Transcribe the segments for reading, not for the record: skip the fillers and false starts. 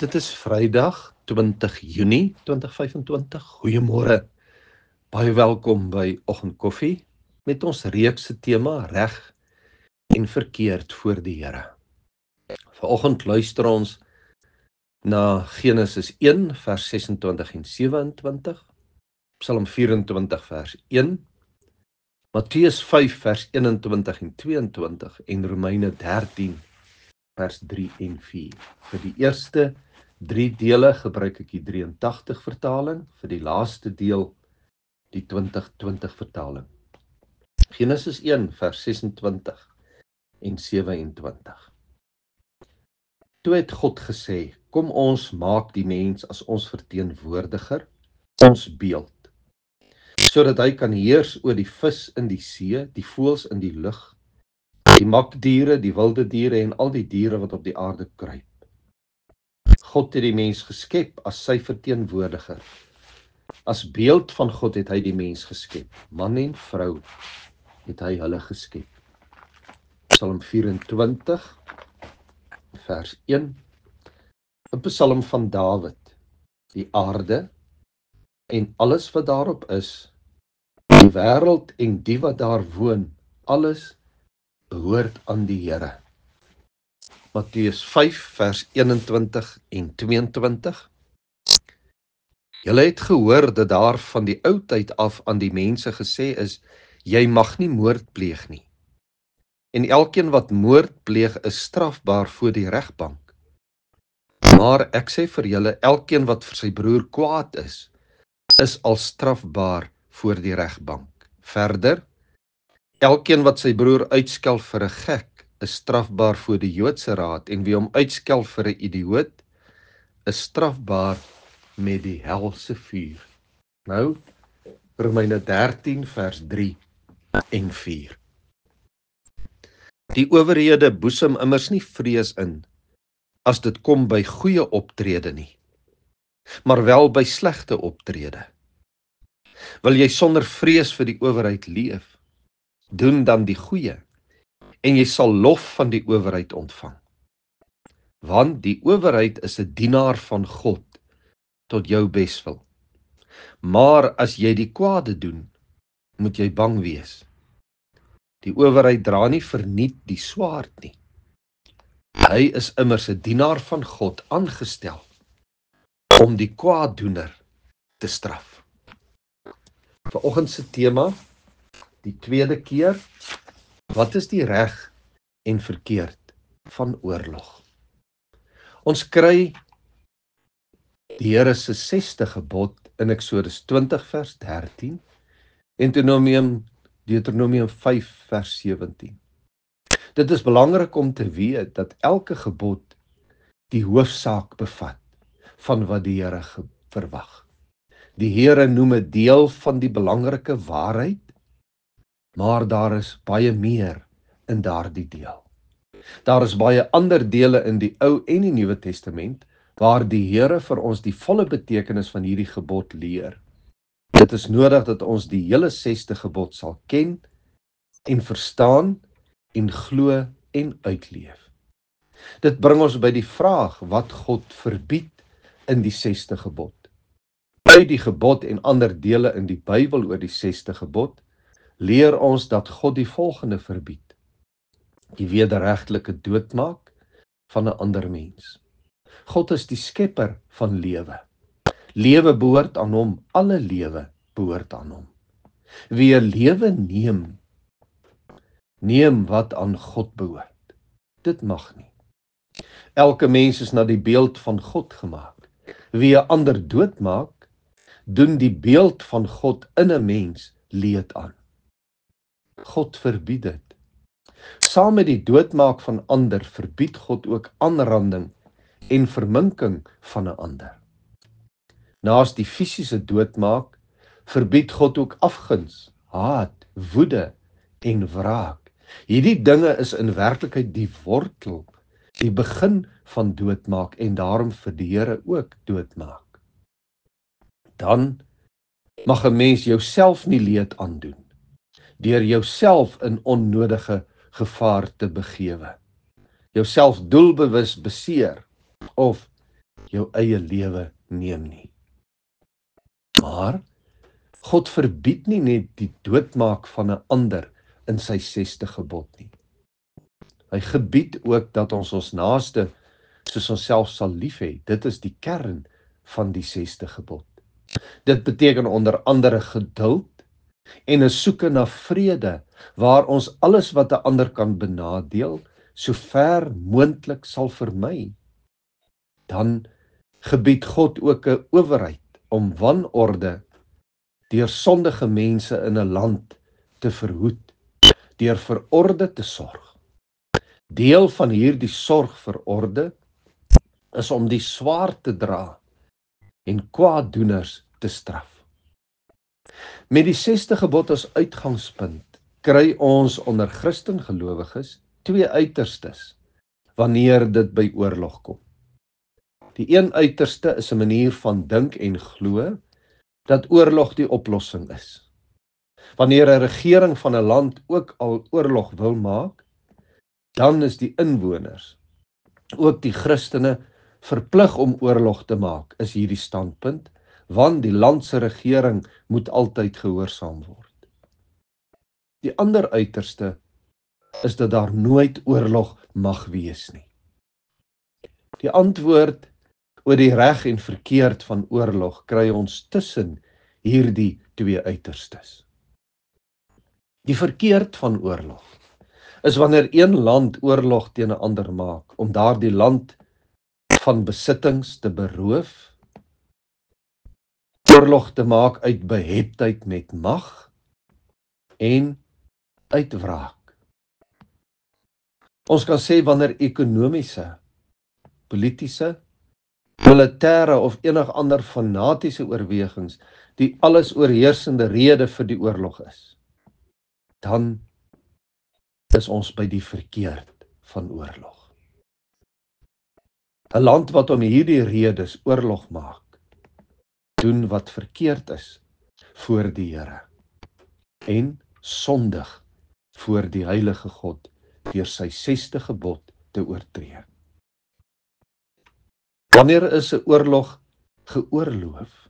Dit is Vrydag 20 Junie 2025. Goeiemôre. Baie welkom by Oggendkoffie met ons reekse tema reg en verkeerd voor die Here. Vanoggend luister ons na Genesis 1 vers 26 en 27, Psalm 24 vers 1, Matteus 5 vers 21 en 22 en Romeine 13 vers 3 en 4. Vir die eerste 3 dele gebruik ek die 83 vertaling, vir die laaste deel die 2020 vertaling. Genesis 1 vers 26 en 27. Toe het God gesê, kom ons maak die mens as ons verteenwoordiger, ons beeld, sodat hy kan heers oor die vis in die see, die voëls in die lug, die makdiere, die wilde diere en al die diere wat op die aarde kruip. God het die mens geskep as sy verteenwoordiger. As beeld van God het hy die mens geskep. Man en vrou het hy hulle geskep. Psalm 24 vers 1. 'n Psalm van Dawid. Die aarde en alles wat daarop is, die wêreld en die wat daar woon, alles behoort aan die Here. Matteus 5 vers 21 en 22. Julle het gehoor dat daar van die ou tyd af aan die mense gesê is, jy mag nie moord pleeg nie. En elkeen wat moord pleeg is strafbaar voor die regbank. Maar ek sê vir julle, elkeen wat vir sy broer kwaad is al strafbaar voor die regbank. Verder, elkeen wat sy broer uitskel vir 'n gek is strafbaar voor die Joodse raad, en wie hom uitskel vir 'n idioot is strafbaar met die helse vuur. Nou, Romeine 13 vers 3 en 4. Die owerhede boesem immers nie vrees in, as dit kom by goeie optrede nie, maar wel by slegte optrede. Wil jy sonder vrees vir die owerheid leef, doen dan die goeie, en jy sal lof van die owerheid ontvang. Want die owerheid is 'n dienaar van God, tot jou beswil. Maar as jy die kwade doen, moet jy bang wees. Die owerheid dra nie verniet die swaard nie. Hy is immers 'n dienaar van God aangestel om die kwaaddoener te straf. Vanoggend se tema, die tweede keer, wat is die reg en verkeerd van oorlog? Ons kry die Here se 6ste gebod in Eksodus 20 vers 13 en Deuteronomium 5 vers 17. Dit is belangrik om te weet dat elke gebod die hoofsaak bevat van wat die Here verwag. Die Here noem 'n deel van die belangrike waarheid, maar daar is baie meer in daardie deel. Daar is baie ander dele in die Ou en die Nuwe Testament waar die Here vir ons die volle betekenis van hierdie gebod leer. Dit is nodig dat ons die hele 6ste gebod sal ken en verstaan en glo en uitleef. Dit bring ons by die vraag wat God verbied in die 6ste gebod. Uit die gebod en ander dele in die Bybel oor die 6ste gebod leer ons dat God die volgende verbied: die wederregtelike doodmaak van 'n ander mens. God is die skepper van lewe. Lewe behoort aan hom, alle lewe behoort aan hom. Wie 'n lewe neem wat aan God behoort. Dit mag nie. Elke mens is na die beeld van God gemaak. Wie 'n ander doodmaak, doen die beeld van God in 'n mens leed aan. God verbied dit. Saam met die doodmaak van ander verbied God ook aanranding en verminking van 'n ander. Naas die fisiese doodmaak verbied God ook afguns, haat, woede en wraak. Hierdie dinge is in werklikheid die wortel, die begin van doodmaak en daarom vir die Here ook doodmaak. Dan mag 'n mens jouself nie leed aandoen deur jouself in onnodige gevaar te begewe, jouself doelbewus beseer of jou eie lewe neem nie. Maar God verbied nie net die doodmaak van 'n ander in sy 6de gebod nie. Hy gebied ook dat ons ons naaste soos onsself sal lief hê. Dit is die kern van die 6de gebod. Dit beteken onder andere geduld en 'n soeke na vrede, waar ons alles wat 'n ander kan benadeel, so ver moontlik sal vermy. Dan gebied God ook 'n owerheid om wanorde deur sondige mense in 'n land te verhoed, deur vir orde te sorg. Deel van hierdie sorg vir orde is om die swaard te dra en kwaaddoeners te straf. Met die 6de gebod as uitgangspunt, kry ons onder Christen gelowiges twee uiterstes wanneer dit by oorlog kom. Die een uiterste is 'n manier van dink en glo dat oorlog die oplossing is. Wanneer 'n regering van 'n land ook al oorlog wil maak, dan is die inwoners, ook die Christene, verplig om oorlog te maak, is hierdie standpunt, want die land se regering moet altyd gehoorsaam word. Die ander uiterste is dat daar nooit oorlog mag wees nie. Die antwoord oor die reg en verkeerd van oorlog kry ons tussen hierdie twee uiterstes. Die verkeerd van oorlog is wanneer een land oorlog teen 'n ander maak om daardie land van besittings te beroof, oorlog te maak uit beheptheid met mag en uit wraak. Ons kan sê wanneer ekonomiese, politiese, militêre of enig ander fanatiese oorwegings die alles oorheersende rede vir die oorlog is, dan is ons by die verkeerd van oorlog. 'n Land wat om hierdie redes oorlog maak, doen wat verkeerd is voor die Here en sondig voor die heilige God deur sy 6de gebod te oortree. Wanneer is 'n oorlog geoorloof?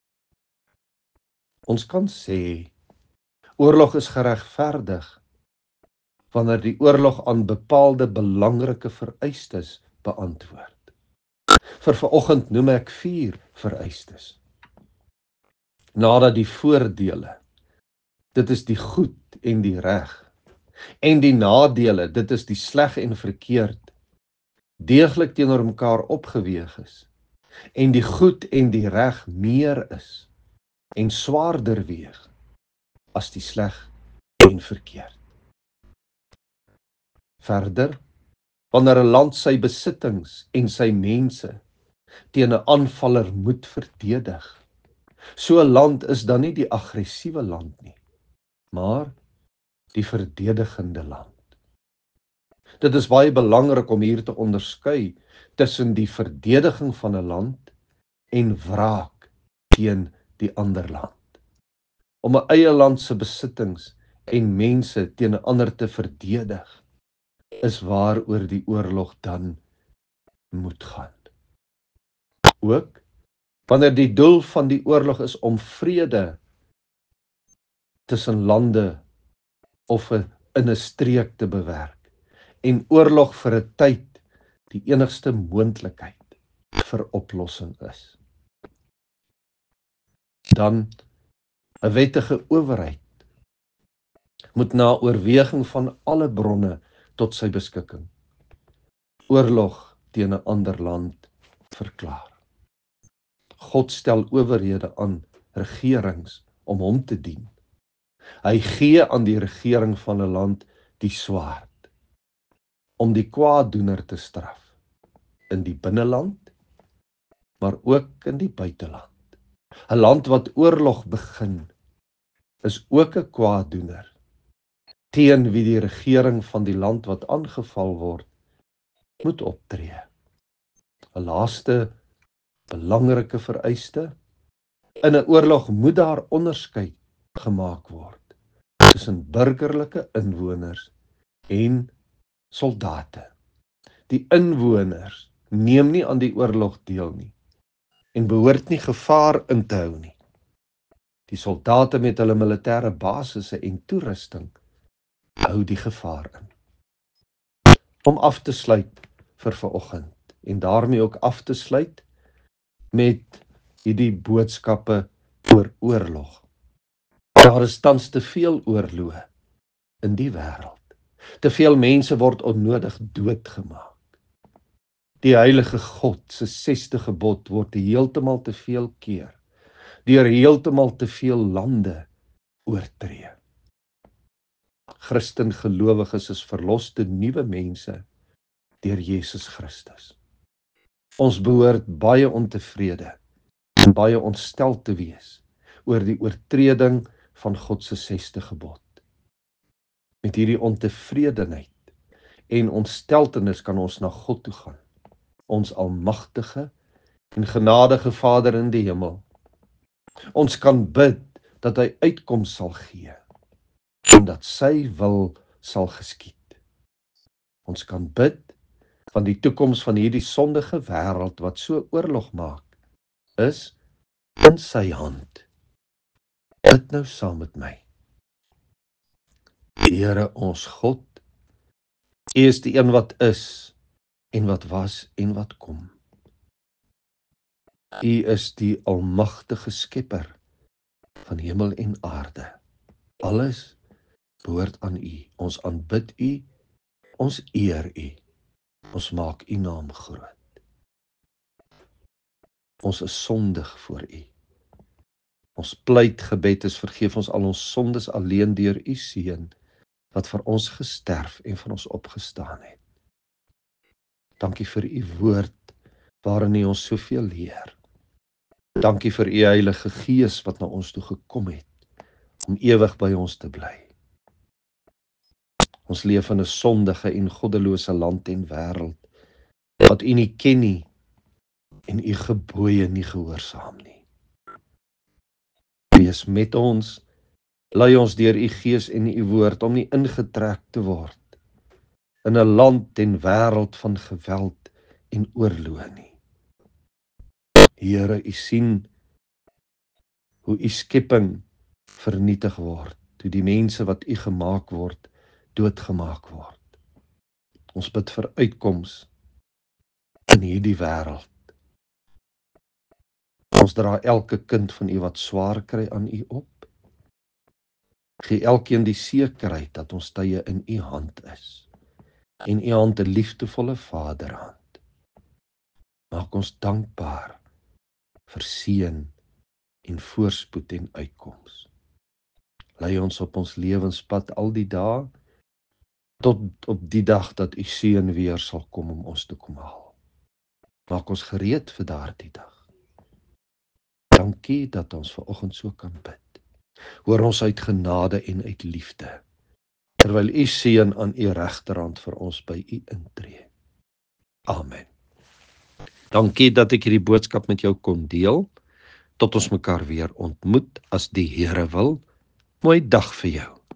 Ons kan sê oorlog is geregverdig wanneer die oorlog aan bepaalde belangrike vereistes beantwoord. Vir vanoggend noem ek 4 vereistes. Nadat die voordele, dit is die goed en die reg, en die nadele, dit is die sleg en verkeerd, deeglik teenoor mekaar opgeweeg is, en die goed en die reg meer is, en swaarder weeg, as die sleg en verkeerd. Verder, wanneer 'n land sy besittings en sy mense teen 'n aanvaller moet verdedig, so 'n land is dan nie die aggressiewe land nie, maar die verdedigende land. Dit is baie belangrik om hier te onderskei tussen die verdediging van 'n land en wraak teen die ander land. Om 'n eie land se besittings en mense teen 'n ander te verdedig, is waaroor die oorlog dan moet gaan. Ook wanneer die doel van die oorlog is om vrede tussen lande of in 'n streek te bewerk, en oorlog vir 'n tyd die enigste moontlikheid vir oplossing is. Dan 'n wettige owerheid moet na oorweging van alle bronne tot sy beskikking oorlog teen 'n ander land verklaar. God stel owerhede aan, regerings, om hom te dien. Hy gee aan die regering van 'n land die swaard, om die kwaaddoener te straf, in die binneland, maar ook in die buiteland. 'n Land wat oorlog begin, is ook 'n kwaaddoener, teen wie die regering van die land wat aangeval word, moet optree. 'n Laaste belangrike vereiste, in 'n oorlog moet daar onderskeid gemaak word tussen burgerlike inwoners en soldate. Die inwoners neem nie aan die oorlog deel nie, en behoort nie gevaar in te hou nie. Die soldate met hulle militêre basisse en toerusting hou die gevaar in. Om af te sluit vir vanoggend en daarmee ook af te sluit met hierdie boodskappe oor oorlog. Daar is tans te veel oorloë in die wêreld. Te veel mense word onnodig doodgemaak. Die heilige God se 6de gebod word heeltemal te veel keer deur heeltemal te veel lande oortree. Christen gelowiges is verloste nuwe mense deur Jesus Christus. Ons behoort baie ontevrede en baie ontstel te wees oor die oortreding van God se 6de gebod. Met hierdie ontevredenheid en ontsteltenis kan ons na God toe gaan, ons almagtige en genadige Vader in die hemel. Ons kan bid dat hy uitkoms sal gee en dat sy wil sal geskied. Ons kan bid van die toekoms van hierdie sondige wêreld wat so oorlog maak, is in sy hand. Bid nou saam met my. Here ons God, U is die een wat is en wat was en wat kom. U is die almagtige skepper van hemel en aarde. Alles behoort aan U. Ons aanbid U, ons eer U. Ons maak U naam groot. Ons is sondig voor U. Ons pleitgebed is vergeef ons al ons sondes alleen deur U seun wat vir ons gesterf en vir ons opgestaan het. Dankie vir U woord waarin U ons soveel leer. Dankie vir U Heilige Gees wat na ons toe gekom het om ewig by ons te bly. Ons leef in 'n sondige en goddelose land en wêreld wat U nie ken nie en U gebooie nie gehoorsaam nie. Wees met ons, lei ons deur U Gees en U woord om nie ingetrek te word in 'n land en wêreld van geweld en oorlog nie. Here, U sien hoe U skepping vernietig word, hoe die mense wat U gemaak word, doodgemaak word. Ons bid vir uitkoms in hierdie wêreld. Ons dra elke kind van U wat swaar kry aan U op. Gee elkeen die sekerheid dat ons tye in U hand is. En U hand 'n liefdevolle Vaderhand. Maak ons dankbaar vir seën en voorspoed en uitkoms. Lei ons op ons lewenspad al die dae, tot op die dag dat U seun weer sal kom om ons te kom haal. Maak ons gereed vir daardie dag. Dankie dat ons vanoggend so kan bid. Hoor ons uit genade en uit liefde, terwyl U seun aan U regterhand vir ons by U intree. Amen. Dankie dat ek hierdie boodskap met jou kon deel. Tot ons mekaar weer ontmoet as die Here wil. Mooi dag vir jou.